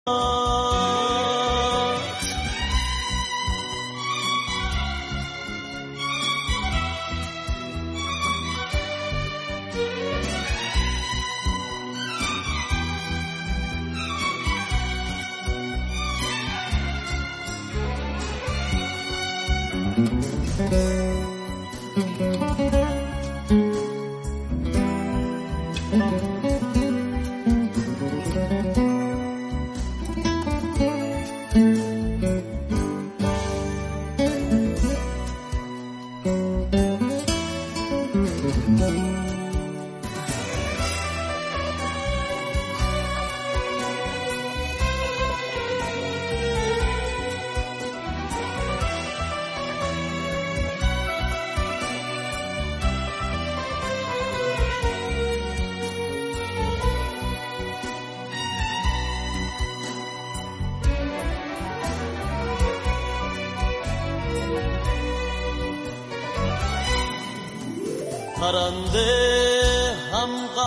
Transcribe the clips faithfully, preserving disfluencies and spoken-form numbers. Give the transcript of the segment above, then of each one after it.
پرنده هم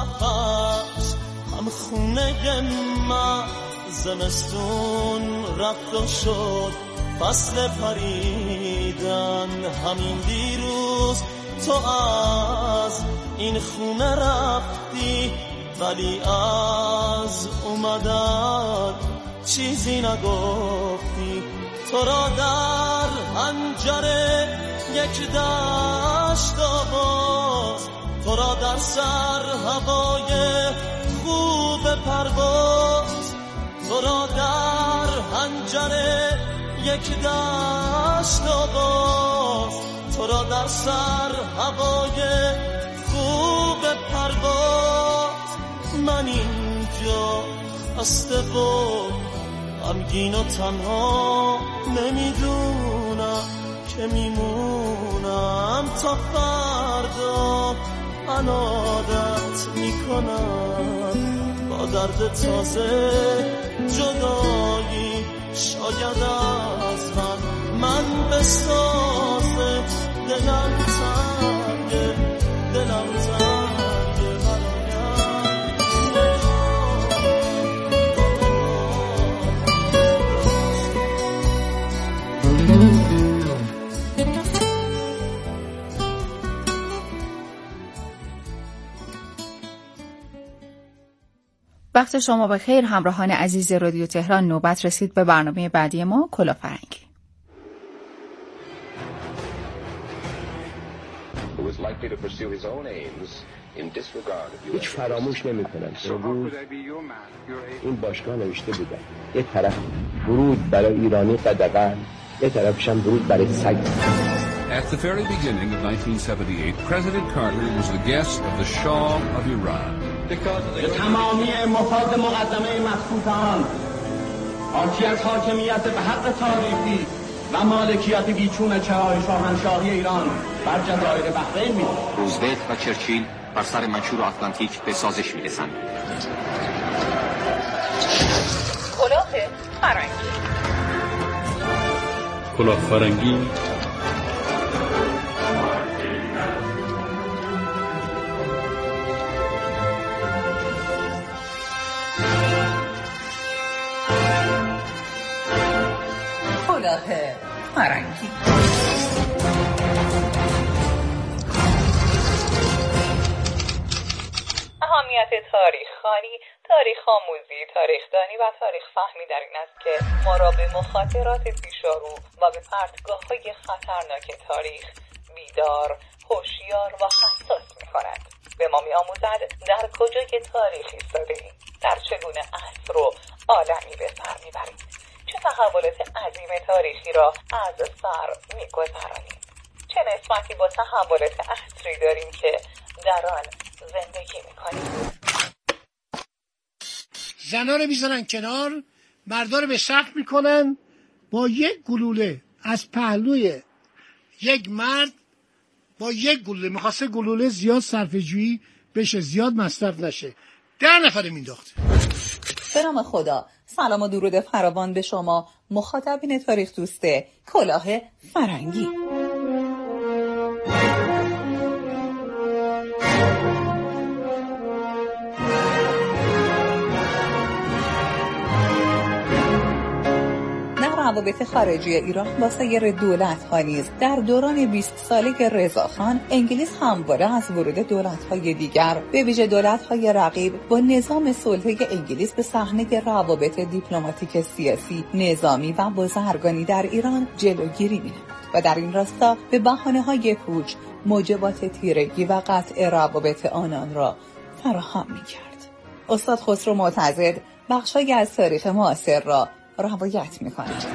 قفس هم خونه من، زمستون رفت و شد فصل پریدن. همین دیروز تو از این خونه رفتی، ولی از اومدن چیزی نگفتی. تو را در حنجره یک دشت آواز، تو را در سر هوای خوب پرواز، تو را در حنجره یک دشت آواز، تو را در سر هوای خوب پرواز. من اینجا خسته و غمگین و تنها نمیدونم که میمونم تا فردا. من عادت میکنم با درد تازه جدایی، شاید از من من بسازه. دلم تنگه دلم تنگه برایم. وقت شما بخیر همراهان عزیز رادیو تهران. نوبت رسید به برنامه بعدی ما، کلاه فرنگی. هیچ فراموش نمی کنم. امروز این باشگاه نوشته بودن یک طرف ورود برای ایرانی قدغن، یک طرفش هم ورود برای سگ. At the very beginning of nineteen seventy-eight, President Carter was the guest of the Shah of Iran. به تمامی مفاد مقدمه مخصوصان، حاکی از حاکمیت به حق تاریخی و مالکیت بیچون چرای شاهنشاهی ایران بر جزایر بحرین می. روزولت و چرچیل بر سر منشور آتلانتیک به سازش می رسند. کلاه فرنگی. کلاه فرنگی فرنگی. اهمیت تاریخ خوانی، تاریخ آموزی، تاریخ دانی و تاریخ فهمی در این است که ما را به مخاطرات پیشارو و به پرتگاه‌های خطرناک تاریخ بیدار، هوشیار و حساس می‌کند. به ما می‌آموزد در کجای تاریخ ایستاده‌ایم، در چگونه عصر و عالمی به سر می‌بریم، چه تحولات عظیم تاریخی را از سر می‌گذرانیم، چه نسبتی با تحولات عصری داریم که در آن زندگی می‌کنیم. زنا رو میذارن کنار، مردا رو به سقف میکنن، با یک گلوله از پهلوی یک مرد با یک گلوله، میخواسته گلوله زیاد صرفه‌جویی بشه، زیاد مصرف نشه، ده نفر مینداخته. به نام خدا، سلام و درود فراوان به شما مخاطبین تاریخ دوسته کلاه فرنگی. روابط خارجی ایران با سایر دولت‌ها نیز در دوران بیست ساله رضاخان انگلیس همواره از ورود دولت‌های دیگر به ویژه دولت‌های رقیب با نظام سلطه انگلیس به صحنه روابط دیپلماتیک، سیاسی، نظامی و بازرگانی در ایران جلوگیری می‌نمود و در این راستا به بهانه‌های پوچ موجبات تیرگی و قطع روابط آنان را فراهم می‌کرد. استاد خسرو معتضد بخشی از تاریخ معاصر را روایت می‌کند.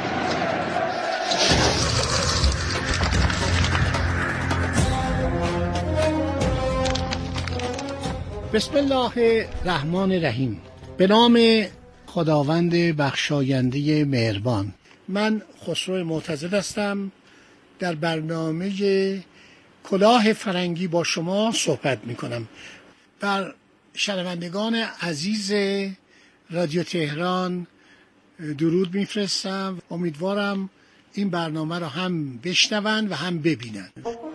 بسم الله الرحمن الرحیم. به نام خداوند بخشاینده مهربان. من خسرو معتضد هستم. در برنامه کلاه فرنگی با شما صحبت می‌کنم. بر شنوندگان عزیز رادیو تهران درود میفرستم. امیدوارم این برنامه رو هم بشنون و هم ببینن.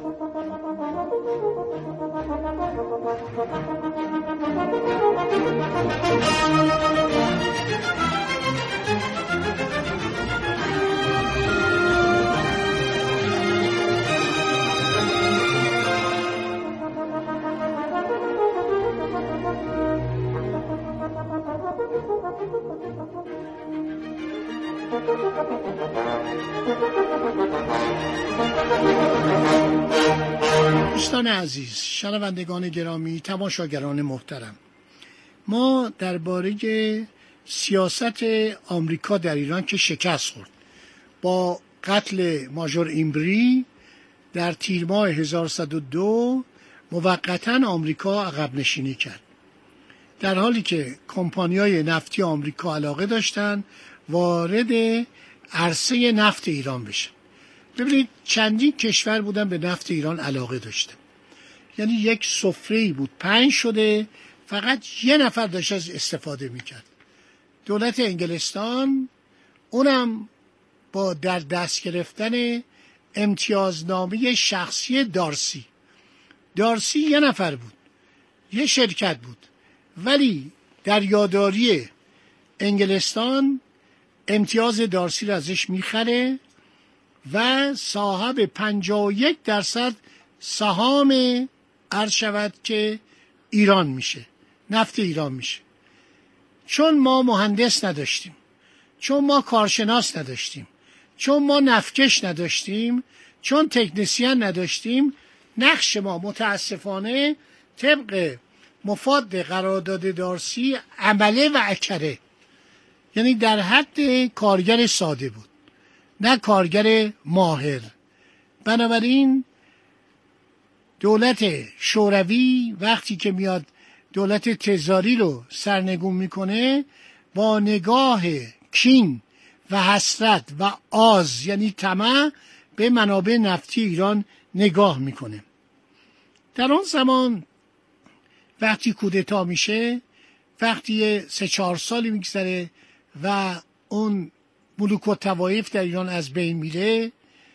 دوستان عزیز، شنوندگان گرامی، تماشاگران محترم، ما درباره سیاست آمریکا در ایران که شکست خورد با قتل ماژور ایمبری در تیر ماه هزار و سیصد و دو موقتا آمریکا عقب نشینی کرد، در حالی که کمپانی‌های نفتی آمریکا علاقه داشتند وارد عرصه نفت ایران بشن. ببینید چندین کشور بودن به نفت ایران علاقه داشتن، یعنی یک سفره‌ای بود پنج شده، فقط یه نفر داشت از استفاده میکرد، دولت انگلستان، اونم با در دست گرفتن امتیازنامه شخصی دارسی. دارسی یه نفر بود، یه شرکت بود، ولی در یادداری انگلستان امتیاز دارسی را ازش میخره و صاحب پنجاه و یک درصد سهام عرض شود که ایران میشه، نفت ایران میشه. چون ما مهندس نداشتیم، چون ما کارشناس نداشتیم، چون ما نفتکش نداشتیم، چون تکنسین نداشتیم، نقش ما متاسفانه طبق مفاد قرارداد دارسی عمله و اکره، یعنی در حد کارگر ساده بود، نه کارگر ماهر. بنابراین دولت شوروی وقتی که میاد دولت تزاری رو سرنگون میکنه، با نگاه کین و حسرت و آز یعنی طمع به منابع نفتی ایران نگاه میکنه. در اون زمان وقتی کودتا میشه، وقتی سه چهار سالی میگذره و اون ملوک و طوایف در ایران از بین میره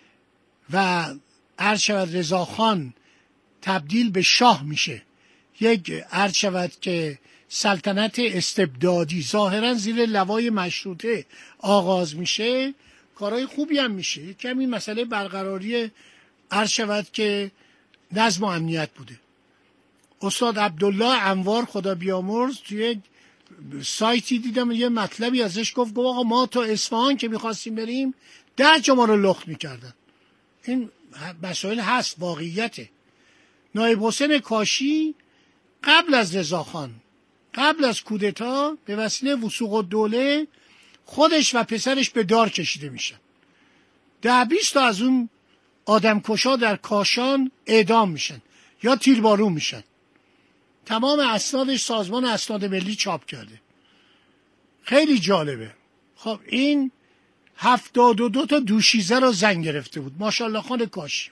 و عرض شود رضاخان تبدیل به شاه میشه، یک عرض شود که سلطنت استبدادی ظاهرا زیر لوای مشروطه آغاز میشه، کارهای خوبی هم میشه. کمی مسئله برقراری عرض شود که نظم و امنیت بوده. استاد عبدالله انوار خدا بیامرز توی سایتی دیدم یه مطلبی ازش گفت، گفت آقا ما تا اصفهان که میخواستیم بریم ده جا ما رو لخت میکردن. این مسائل هست، واقعیته. نایب حسین کاشی قبل از رضاخان، قبل از کودتا، به وسیله وثوق الدوله خودش و پسرش به دار کشیده میشن. ده بیست تا از اون آدمکشا در کاشان اعدام میشن یا تیربارون میشن. تمام اسنادش سازمان اسناد ملی چاپ کرده. خیلی جالبه. خب این هفتاد و دو تا دوشیزه رو زن گرفته بود، ماشاءالله خان کاشی.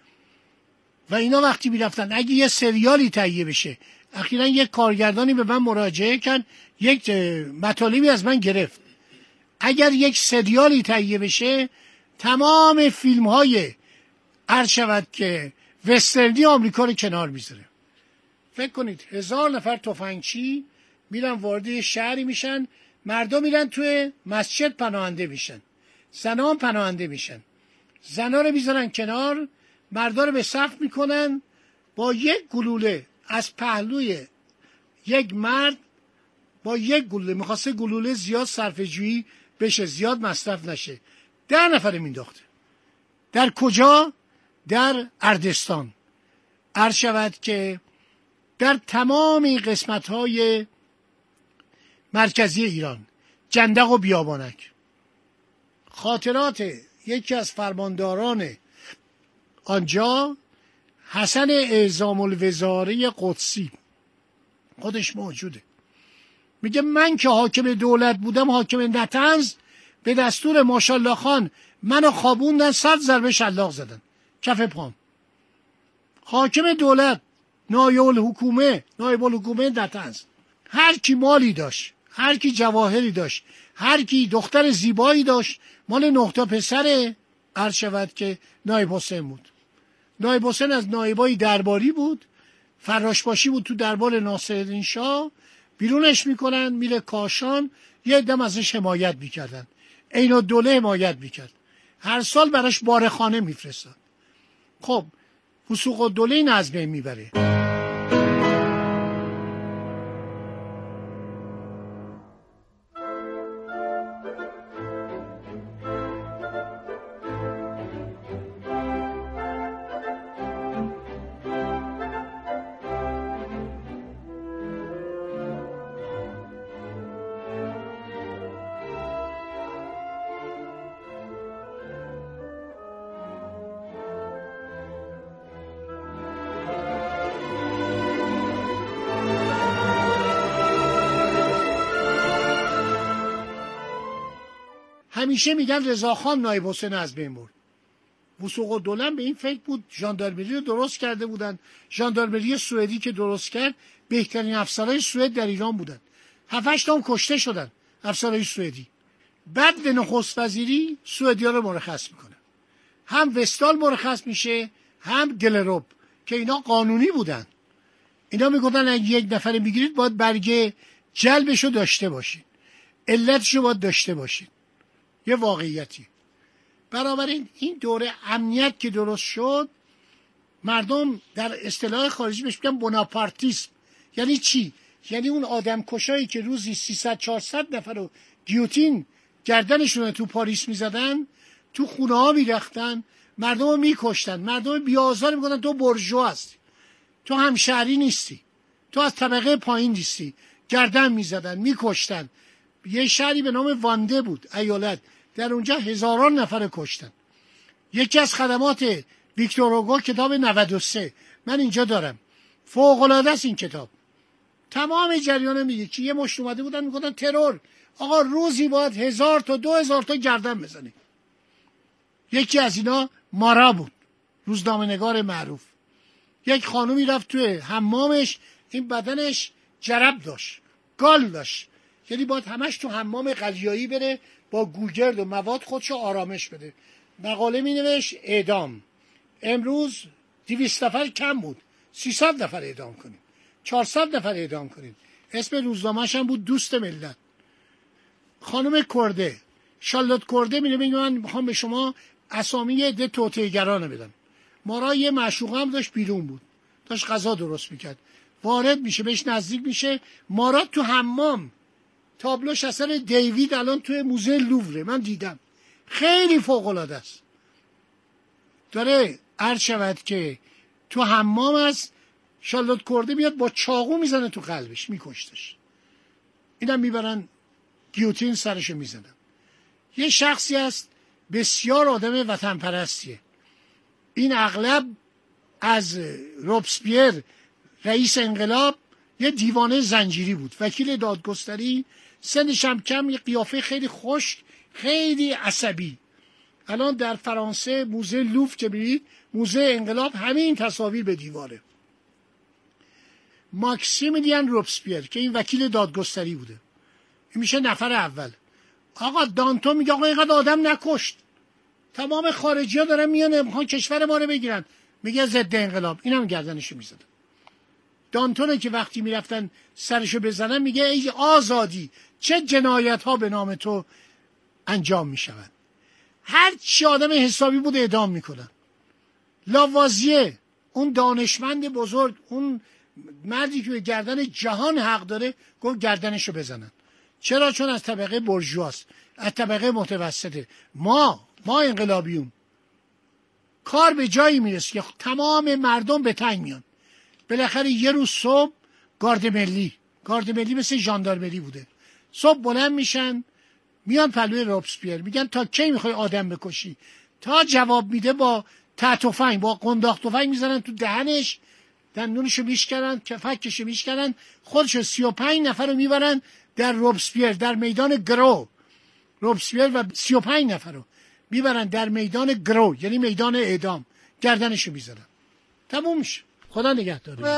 و اینا وقتی میرفتن اگه یه سریالی تهیه بشه، اخیراً یک کارگردانی به من مراجعه کرد، یک مطالبی از من گرفت، اگر یک سریالی تهیه بشه تمام فیلم های عرض شود که وسترنی آمریکا رو کنار میذاره. فکر کنید هزار نفر تفنگچی میرن وارد شهری میشن، مردم میرن توی مسجد پناهنده میشن، زنها پناهنده میشن. زنها رو میذارن کنار، مردا رو به صف میکنن، با یک گلوله از پهلوی یک مرد با یک گلوله، میخواسته گلوله زیاد صرفه‌جویی بشه، زیاد مصرف نشه، ده نفر مینداخته. در کجا؟ در اردستان. عرض شود که در تمام قسمت‌های مرکزی ایران، جندق و بیابانک. خاطرات یکی از فرمانداران آنجا، حسن اعظام الوزاره قدسی، خودش موجوده، میگه من که حاکم دولت بودم، حاکم نطنز، به دستور ماشاءالله خان منو خوابوندن، صد ضربه شلاق زدن کف پام. حاکم دولت، نایب الحکومه، نایب الحکومه نطنز، هر کی مالی داشت، هر کی جواهری داشت، هر کی دختر زیبایی داشت، مال نه تا پسره. عرض شود که نایب حسین بود. نایب حسین از نایبای درباری بود، فراشباشی بود تو دربار ناصرالدین شاه. بیرونش میکنن، میره کاشان، یه دم ازش حمایت میکردن، عین الدوله حمایت میکرد، هر سال براش بارخانه میفرستاد. خب وثوق الدوله این از بین میبره. همیشه میگن رضاخان نایب حسین از بین برد. وثوق الدوله به این فکر بود، ژاندارمری رو درست کرده بودن. ژاندارمری سوئدی که درست کرد، بهترین افسرهای سوئد در ایران بودن. هفت هشت تا کشته شدن افسرهای سوئدی. بعد به نخست وزیری سوئدی‌ها رو مرخص میکنه. هم وستال مرخص میشه، هم گلروب، که اینا قانونی بودن. اینا میگفتن اگه یک نفر میگیرید باید برگه جلبشو داشته باشید، علتشو باید داشته باشید. یه واقعیتی. بنابراین این دوره امنیت که درست شد، مردم در اصطلاح خارجی بهش میگن بوناپارتیسم. یعنی چی؟ یعنی اون آدم کشایی که روزی سیصد چهارصد نفر رو گیوتین گردنشون تو پاریس میزدن، تو خونه ها میرختن، مردم رو میکشتن، مردم بیازار میکنن تو برژوا هستی، تو همشهری نیستی، تو از طبقه پایین نیستی، گردن میزدن، میکشتن. یه شهری به نام وانده بود، ایالت، در اونجا هزاران نفر کشتن. یکی از خدمات ویکتور هوگو، کتاب نود و سه، من اینجا دارم، فوق‌العاده است این کتاب. تمام جریان میگه که یه مشت اومده بودن میگفتن ترور، آقا روزی باید هزار تا دو هزار تا گردن بزنی. یکی از اینا مارا بود، روزنامه‌نگار معروف. یک خانومی رفت توی حمامش، این بدنش جرب داشت، گال داشت، یعنی باید همش تو حمام قلیایی بره، با گوگرد و مواد خودشو آرامش بده. مقاله می نوشت اعدام. امروز دویست نفر کم بود، سیصد نفر اعدام کنیم، چهارصد نفر اعدام کنیم. اسم روزنامه‌ش هم بود دوست ملت. خانم کرده، شالوت کرده، می نوشت من میخوام به شما اسامی عده توطئه‌گران بدم. مارا یه معشوقه هم داشت بیرون بود، داشت غذا درست میکرد، وارد میشه، بهش نزدیک میشه، مارا تو حمام، تابلوش اثر دیوید الان توی موزه لووره، من دیدم، خیلی فوق‌العاده است. داره عرض شود که تو حمام است، شالوت کرده میاد با چاقو میزنه تو قلبش، میکشتش. اینم میبرن گیوتین سرشو میزنن. یه شخصی است بسیار آدم وطن پرستیه، این اغلب از روبسپیر رئیس انقلاب یه دیوانه زنجیری بود، وکیل دادگستری، سنش هم کم، یه قیافه خیلی خشک، خیلی عصبی. الان در فرانسه موزه لوف که برید، موزه انقلاب، همین تصاویر به دیواره. ماکسیمیلیان روبسپیر که این وکیل دادگستری بوده، این میشه نفر اول. آقا دانتو میگه آقا اینقدر آدم نکشت، تمام خارجی ها دارن میان میخوان کشور ما رو بگیرن، میگه ضد انقلاب، اینم گردنشو میزدن. دانتونه که وقتی میرفتن سرشو بزنن میگه ای آزادی، چه جنایت ها به نام تو انجام میشود. هر چی آدم حسابی بود اعدام میکنن. لاوازیه، اون دانشمند بزرگ، اون مردی که به گردن جهان حق داره، گفت گردنشو بزنن. چرا؟ چون از طبقه برجواست، از طبقه متوسطه. ما ما انقلابیون کار به جایی میرسه که تمام مردم به تنگ میان. بالاخره یه روز صبح گارد ملی گارد ملی مثل ژاندارمری بوده، صبح بلند میشن میان پلوی رابسپیر، میگن تا کی میخوای آدم بکشی؟ تا جواب میده با تفنگ، با قنداق تفنگ میزنن تو دهنش، دندونشو میشکنن، کفکشو میشکنن، خودشو سی و پنج نفر رو میبرن در رابسپیر، در میدان گرو. رابسپیر و سی و پنج نفر رو میبرن در میدان گرو، یعنی میدان اعدام، گردنشو میزنن. تموم میشه. خدا نگهدار.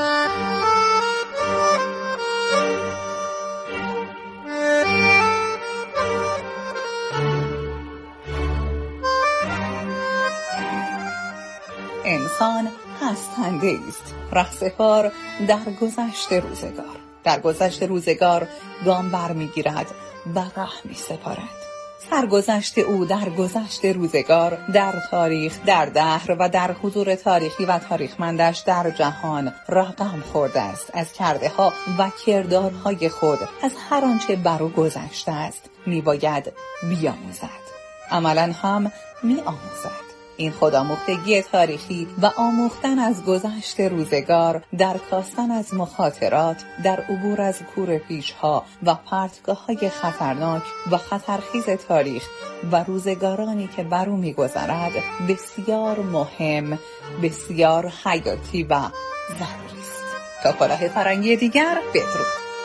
انسان هستنده است، رهسپار در گذشت روزگار. در گذشت روزگار گام بر میگیرد و ره می سپارد. سرگذشت او در گذشت روزگار، در تاریخ، در دهر و در حضور تاریخی و تاریخمندش در جهان رقم خورده است. از کرده ها و کردارهای خود، از هر آنچه بر او گذشته است میباید بیاموزد. عملاً هم میآموزد. این خودآموختگی تاریخی و آموختن از گذشت روزگار، در کاستن از مخاطرات، در عبور از کور پیشها و پرتگاه‌های خطرناک و خطرخیز تاریخ و روزگارانی که بر او می‌گذرد، بسیار مهم، بسیار حیاتی و ضروری است. تا کلاه فرنگی دیگر، بدرود.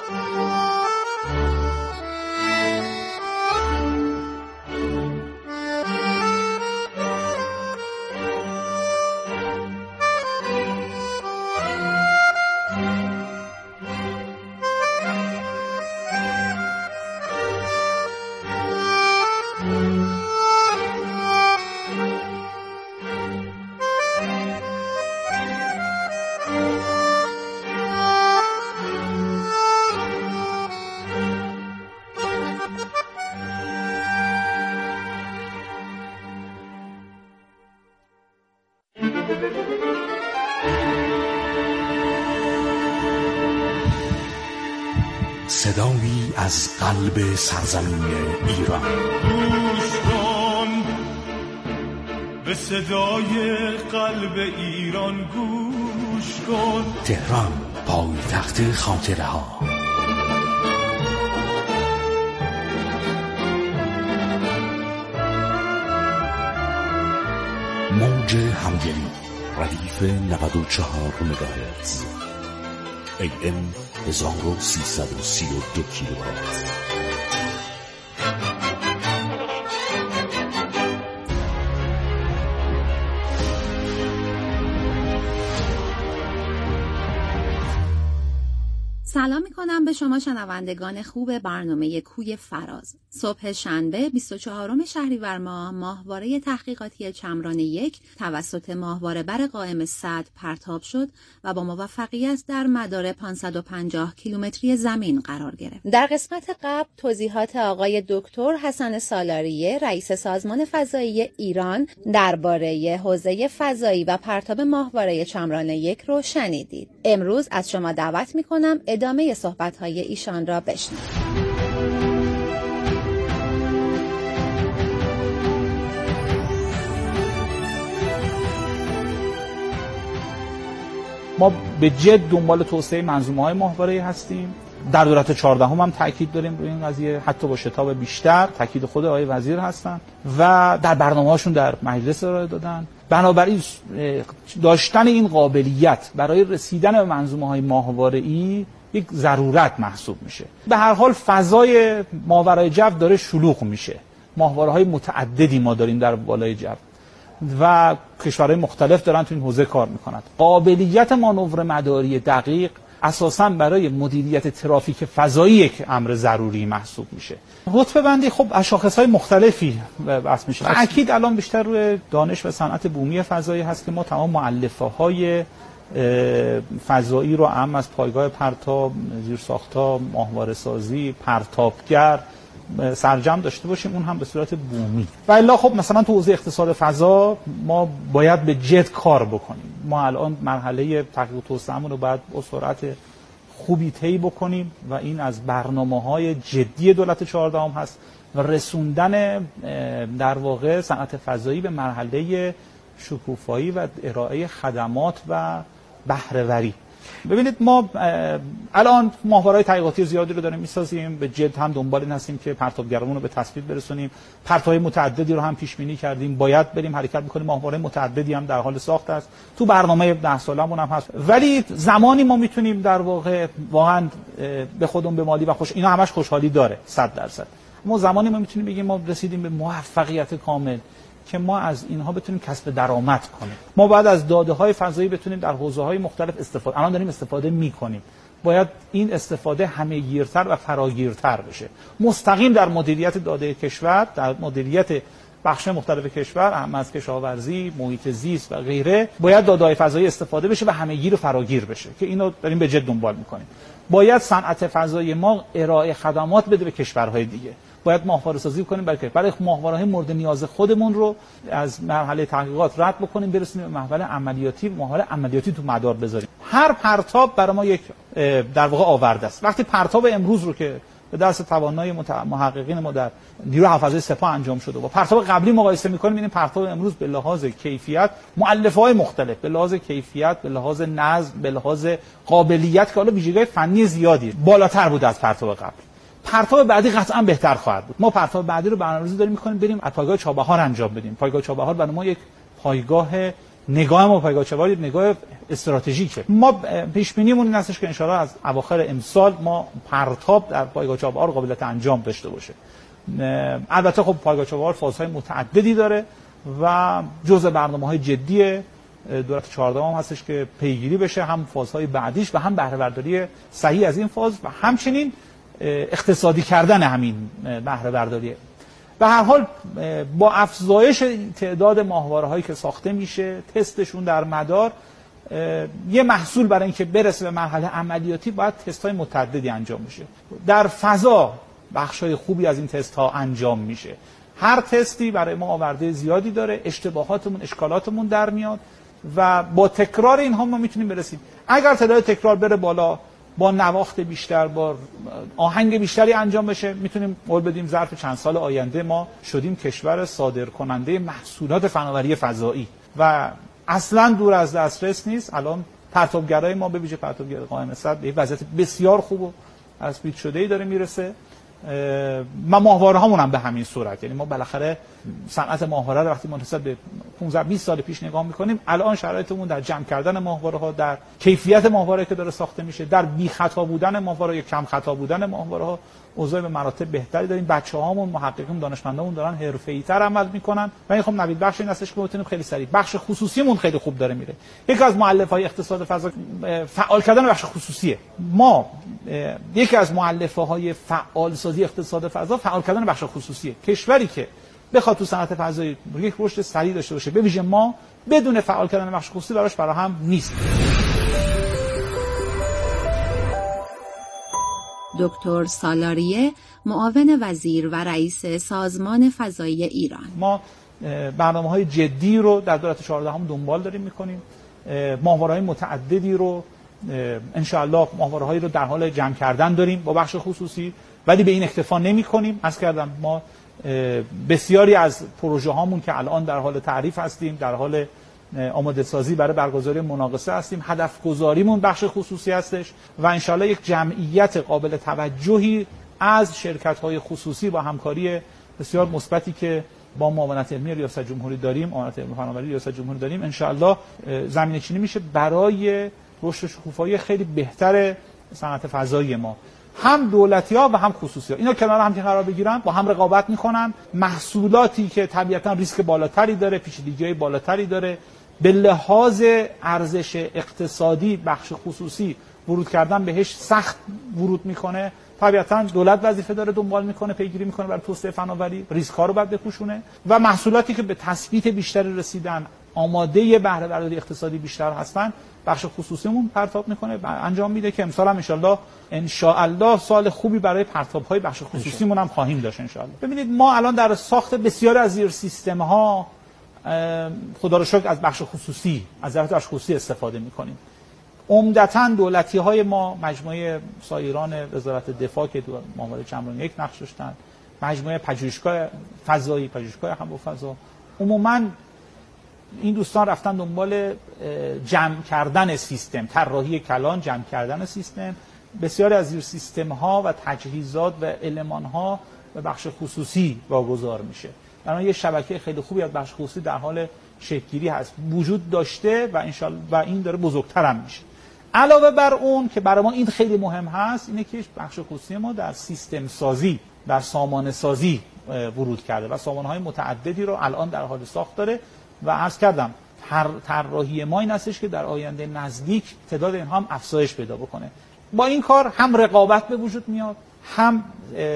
صدایی از قلب سرزمین ایران. گوش کن به صدای قلب ایران، گوش کن. تهران، پایتخت خاطره ها. موج همگلی، ردیف نود و چهار مگاهرتز، ای ام هزار و سیصد و سی و دو کیلوهرتز. سلام میکنم به شما شنوندگان خوب برنامه کوی فراز. صبح شنبه بیست و چهارم شهریور ماه، ماهواره تحقیقاتی چمران یک توسط ماهواره بر قائم صد پرتاب شد و با موفقیت در مدار پانصد و پنجاه کیلومتری زمین قرار گرفت. در قسمت قبل توضیحات آقای دکتر حسن سالاریه، رئیس سازمان فضایی ایران، درباره حوزه فضایی و پرتاب ماهواره چمران یک رو شنیدید. امروز از شما دعوت میکنم ادامه صحبت‌های ایشان را بشنوید. ما به جد دنبال توسعه منظومه‌های ماهواره‌ای هستیم. در دولت چهاردهم هم تاکید داریم روی این قضیه، حتی با شتاب بیشتر. تاکید خود آقای وزیر هستن و در برنامه‌هاشون در مجلس ارائه دادن. بنابراین داشتن این قابلیت برای رسیدن به منظومه‌های ماهواره‌ای یک ضرورت محسوب میشه. به هر حال فضای ماورای جو داره شلوغ میشه. ماهواره‌های متعددی ما داریم در بالای جو و کشورهای مختلف دارن تو این حوزه کار میکنند. قابلیت مانور مداری دقیق اساساً برای مدیریت ترافیک فضایی یک امر ضروری محسوب میشه. رتبه بندی خب از شاخص‌های مختلفی بحث میشه. اکید الان بیشتر روی دانش و صنعت بومی فضایی هست که ما تمام مؤلفه‌های فضایی رو هم از پایگاه پرتاب، زیرساخت‌ها، ماهواره‌سازی، پرتابگر سرجم داشته باشیم، اون هم به صورت بومی. و الا خب مثلا تو حوزه اقتصاد فضا ما باید به جد کار بکنیم. ما الان مرحله تحقیق و توسعه‌مون رو باید با سرعت خوبی طی بکنیم و این از برنامه‌های جدی دولت چهاردهم هست و رسوندن در واقع صنعت فضایی به مرحله شکوفایی و ارائه خدمات و بهره‌وری. ببینید ما الان ماهواره‌های تحقیقاتی زیادی رو داریم می‌سازیم، به جد هم دنبال این هستیم که پرتابگرامون رو به تصویب برسونیم، پرتوهای متعددی رو هم پیش بینی کردیم، باید بریم حرکت بکنیم، ماهواره متعددی هم در حال ساخت است، تو برنامه ده سالمون هم هست. ولی زمانی ما میتونیم در واقع واقعا به خودمون به مالی و خوش اینا همش خوشحالی داره صد درصد. ما زمانی ما میتونیم بگیم ما رسیدیم به موفقیت کامل که ما از اینها بتونیم کسب درآمد کنیم. ما باید از داده‌های فضایی بتونیم در حوزه‌های مختلف استفاده. الان داریم استفاده می‌کنیم. باید این استفاده همه‌گیرتر و فراگیرتر بشه. مستقیم در مدیریت داده کشور، در مدیریت بخش مختلف کشور، اهم از کشاورزی، محیط زیست و غیره، باید داده‌های فضایی استفاده بشه و همه‌گیر و فراگیر بشه که اینو داریم به جد دنبال می‌کنیم. باید صنعت فضایی ما ارائه خدمات بده به کشورهای دیگه. باید ماهواره سازی کنیم برای برای ماهواره‌های مورد نیاز خودمون رو از مرحله تحقیقات رد بکنیم برسونیم به مرحله عملیاتی، ماهواره عملیاتی تو مدار بذاریم. هر پرتاب برای ما یک در واقع آورده است. وقتی پرتاب امروز رو که به دست توانای محققین ما در نیروی هوافضای سپاه انجام شده و پرتاب قبلی مقایسه می‌کنیم، این پرتاب امروز به لحاظ کیفیت مؤلفه‌های مختلف، به لحاظ کیفیت، به لحاظ نظم، به لحاظ قابلیت که حالا ویژگی‌های فنی زیادی بالاتر بود از پرتاب قبل. پرتاب بعدی قطعا بهتر خواهد بود. ما پرتاب بعدی رو برنامه‌ریزی داریم می‌کنیم بریم از پایگاه چابهار انجام بدیم. پایگاه چابهار برای ما یک پایگاه نگاه ما پایگاه چابهار یک نگاه استراتژیکه. ما پیش بینیمون این هستش که ان شاءالله از اواخر امسال ما پرتاب در پایگاه چابهار قابلیت انجام داشته باشه. البته خب پایگاه چابهار فازهای متعددی داره و جزء برنامه‌های جدی دولت چهاردهم هستش که پیگیری بشه، هم فازهای بعدیش و هم بهره برداری صحیح از این فاز و همچنین اقتصادی کردن همین بهره برداری. به هر حال با افزایش تعداد ماهواره‌هایی که ساخته میشه، تستشون در مدار، یه محصول برای اینکه برسه به مرحله عملیاتی باید تست‌های متعددی انجام میشه. در فضا بخشای خوبی از این تست‌ها انجام میشه. هر تستی برای ما آورده زیادی داره، اشتباهاتمون، اشکالاتمون در میاد و با تکرار اینها ما میتونیم برسیم. اگر تعداد تکرار بره بالا، با نواخت بیشتر، با آهنگ بیشتری انجام بشه، میتونیم قول بدیم ظرف چند سال آینده ما شدیم کشور صادرکننده محصولات فناوری فضایی و اصلا دور از دسترس نیست. الان پرتابگرای ما به ویژه پرتابگر قائم صدر به وضعیت بسیار خوب و تثبیت شده‌ای داره میرسه. ما ماهواره هامون هم به همین صورت، یعنی ما بالاخره صنعت ماهواره رو وقتی ما نسبت به پانزده بیست سال پیش نگاه میکنیم، الان شرایطمون در جمع کردن ماهواره ها، در کیفیت ماهواره که داره ساخته میشه، در بی خطا بودن ماهواره یا کم خطا بودن ماهواره ها اوضاع به مراتب بهتری داریم. بچه‌هامون، محققین، دانشمندامون دارن حرفه‌ای‌تر عمل میکنن و این خب نوید بخش این هستش که بتونیم خیلی سریع بخش خصوصیمون خیلی خوب داره میره. یکی از مؤلفه‌های اقتصاد فضا فعال کردن بخش خصوصیه. ما یکی از مؤلفه‌های فعال سازی اقتصاد فضا فعال کردن بخش خصوصیه. کشوری که بخواد تو صنعت فضایی یک رشد سریع داشته باشه، به ویژه ما، بدون فعال کردن بخش خصوصی براش فراهم نیست. دکتر سالاریه، معاون وزیر و رئیس سازمان فضایی ایران. ما برنامه‌های جدی رو در دولت چهاردهم دنبال داریم می‌کنیم. ماهواره‌های متعددی رو ان شاء الله ماهواره‌هایی رو در حال جمع کردن داریم با بخش خصوصی، ولی به این اکتفا نمی‌کنیم. عرض کردم ما بسیاری از پروژه هامون که الان در حال تعریف هستیم، در حال آماده سازی برای برگزاری مناقصه هستیم، هدف گذاریمون بخش خصوصی هستش و ان شاء الله یک جمعیت قابل توجهی از شرکت‌های خصوصی با همکاری بسیار مثبتی که با معاونت علمی ریاست جمهوری داریم، معاونت علمی فناوری ریاست جمهوری داریم، ان شاء الله زمینه‌چینی میشه برای رشد شکوفایی خیلی بهتر صنعت فضایی ما. هم دولتی‌ها و هم خصوصی‌ها اینا کنار هم که قرار بگیرن، با هم رقابت می‌کنن. محصولاتی که طبیعتاً ریسک بالاتری داره، پیچیدگی‌های بالاتری داره، به لحاظ ارزش اقتصادی بخش خصوصی ورود کردن بهش سخت ورود میکنه. طبیعتاً دولت وظیفه داره دنبال میکنه، پیگیری میکنه برای توسعه فناوری، ریسک‌ها رو باید بپوشونه و محصولاتی که به تثبیت بیشتری رسیدن، آماده بهره برداری اقتصادی بیشتر هستن، بخش خصوصیمون پرتاب میکنه و انجام میده که امسال هم انشالله انشاءالله سال خوبی برای پرتاب‌های بخش خصوصیمون هم خواهیم داشت انشاءالله. ببینید ما الان در ساخت بسیاری از زیر سیستم‌ها خدا رو شکر از بخش خصوصی از ظرف بخش خصوصی استفاده میکنیم. عمدتاً دولتی‌های ما مجموعه سایران وزارت دفاع که ماهواره چمران یک نقش داشتن، مجموعه پژوهشگاه فضایی، پژوهشگاه هوافضا، عموماً این دوستان رفتن دنبال جمع کردن سیستم، طراحی کلان، جمع کردن سیستم. بسیاری از زیر سیستم ها و تجهیزات و المان ها به بخش خصوصی واگذار میشه. الان یه شبکه خیلی خوبی از بخش خصوصی در حال شکل‌گیری هست، وجود داشته و انشالله و این داره بزرگتر هم میشه. علاوه بر اون که برای ما این خیلی مهم هست اینه که بخش خصوصی ما در سیستم سازی، در سامانه سازی ورود کرده و سامانه‌های متعددی رو الان در حال ساخت داره و عرض کردم طراحی ما این هستش که در آینده نزدیک تعداد اینها هم افزایش پیدا بکنه. با این کار هم رقابت به وجود میاد، هم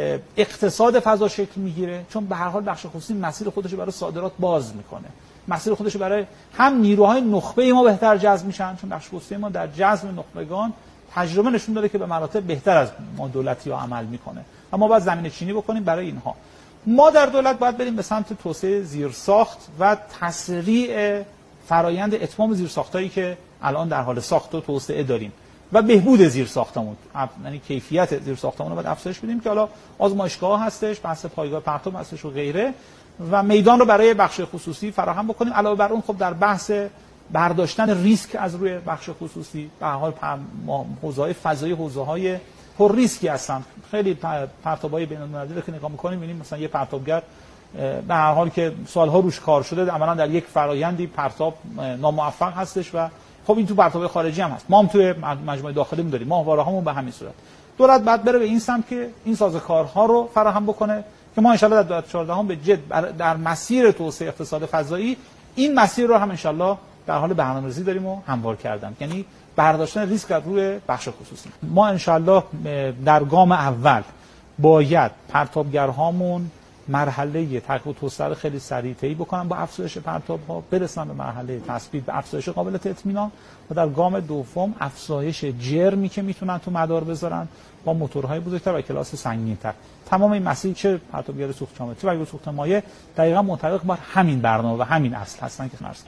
اقتصاد فضا شکل میگیره، چون به هر حال بخش خصوصی مسیر خودش برای صادرات باز میکنه، مسیر خودش برای هم نیروهای نخبه ما بهتر جذب میشن، چون بخش خصوصی ما در جذب نخبگان تجربه نشون داده که به مراتب بهتر از ما دولتی ها عمل میکنه و ما باید زمینه چینی بکنیم برای اینها. ما در دولت باید بریم به سمت توسعه زیرساخت و تسریع فرایند اتمام زیرساختایی که الان در حال ساخت و توسعه داریم و بهبود زیرساختمون، یعنی کیفیت زیرساختمون رو باید افزایش بدیم که حالا آزمایشگاه هستش، بحث پایگاه پرتاب هستش و غیره و میدان رو برای بخش خصوصی فراهم بکنیم. علاوه بر اون خب در بحث برداشتن ریسک از روی بخش خصوصی به هر حال حوزه‌های فضایی حوزه‌های پر ریسکی هستن. خیلی پرتاب‌های بین‌المللی که نگاه می‌کنیم می‌بینیم مثلا یه پرتابگر به هر حال که سال‌ها روش کار شده عملاً در یک فرآیندی پرتاب ناموفق هستش و خب این تو پرتاب‌های خارجی هم هست. ما هم توی مجموعه داخلیمون داریم، ماهواره‌هامون به همین صورت. دولت بعد بره به این سمت که این سازوکارها رو فراهم بکنه که ما ان شاءالله در دو هزار و چهارده به جد در مسیر توسعه اقتصاد فضایی این مسیر رو هم ان شاءالله در حال برنامه‌ریزی داریم و هموار کردن، یعنی برداشتن ریسک از روی بخش خصوصی. ما ان شاءالله در گام اول باید پرتابگرهامون مرحله تحقیق و توسعه خیلی سریع طی بکنن با افزایش پرتاب‌ها، برسن به مرحله تثبیت به افزایش قابلیت اطمینان و در گام دوم افزایش جرمی که میتونن تو مدار بذارن با موتورهای بزرگتر و کلاس سنگین‌تر. تمام این مسیر چه پرتابگر سوخت جامتری و سوخت مایع دقیقاً منطبق با همین برنامه و همین اصل هستن که مرز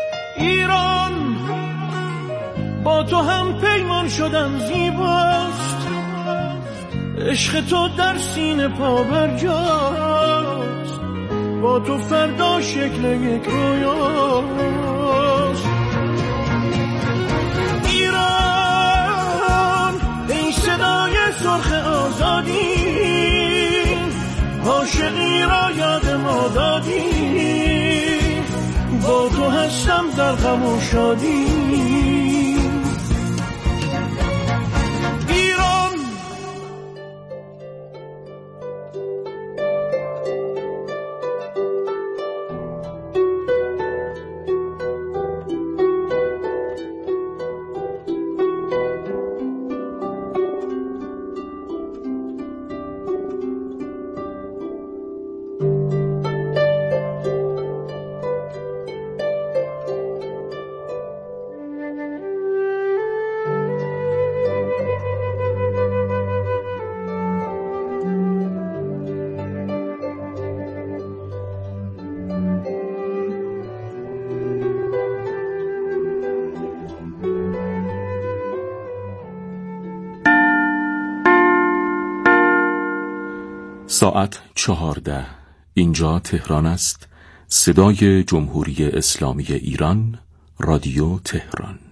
ایران با تو هم پیمان شدم زیباست، عشق تو در سینه پا برجاست، با تو فردا شکل یک رویاست. ایران ای صدای سرخ آزادی، عاشقی را یاد ما دادی، با تو هستم در غم و شادی. ساعت چهارده. اینجا تهران است. صدای جمهوری اسلامی ایران، رادیو تهران.